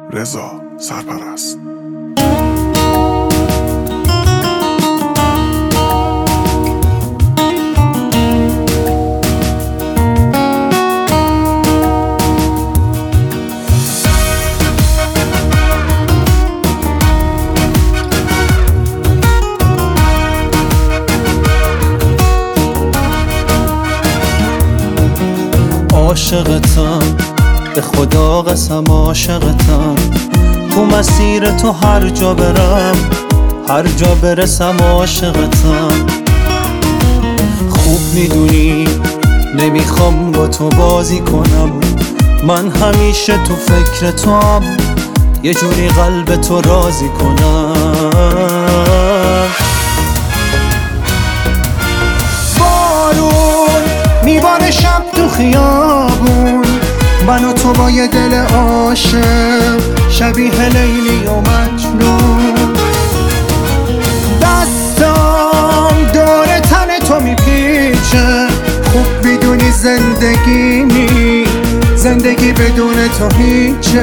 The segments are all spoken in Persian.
رضا سرپرست. عاشقتم، به خدا قسم عاشقتم. تو مسیر تو هر جا برم، هر جا برسم عاشقتم. خوب میدونی نمیخوام با تو بازی کنم، من همیشه تو فکر توام، یه جوری قلب تو راضی کنم. بارون میباره شب تو خیابون، من و تو با یه دل عاشق، شبیه لیلی و مجنون. دستام دور تن تو میپیچه، خوب میدونی زندگی بدون تو هیچه.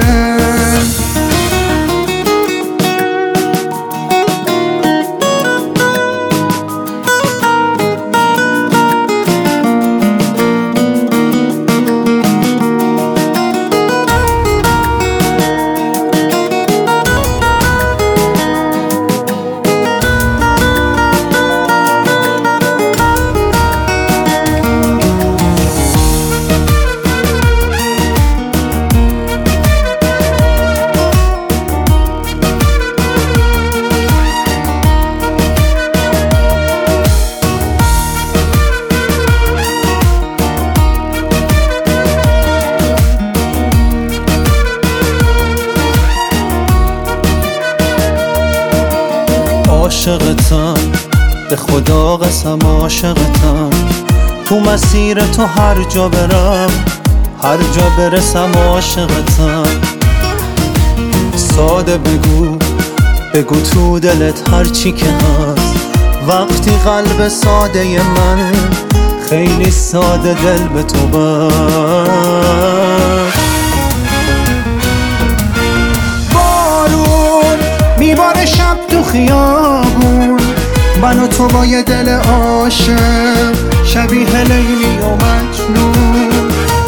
عاشقتم، به خدا قسم عاشقتم. تو مسیر تو هر جا برم، هر جا برسم عاشقتم. ساده بگو تو دلت هر چی که هست، وقتی قلب ساده من خیلی ساده دل به تو بست. بارون میباره شب تو خیابون، من و تو با یه دل عاشق، شبیه لیلی و مجنون.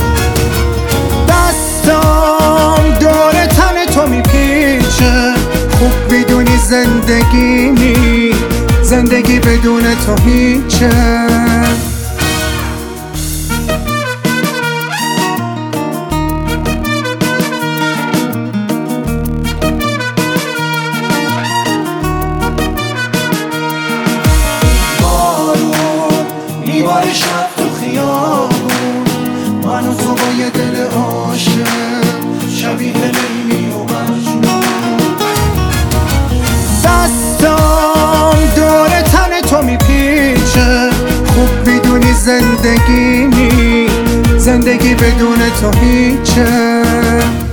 دستام دور تن تو میپیچه، خوب میدونی زندگی بدون تو هیچه. میباره شب تو خیابون، من و تو با یه دل عاشق، شبیه لیلی و مجنون. دستام دور تن تو میپیچه، خوب میدونی زندگی بدون تو هیچه.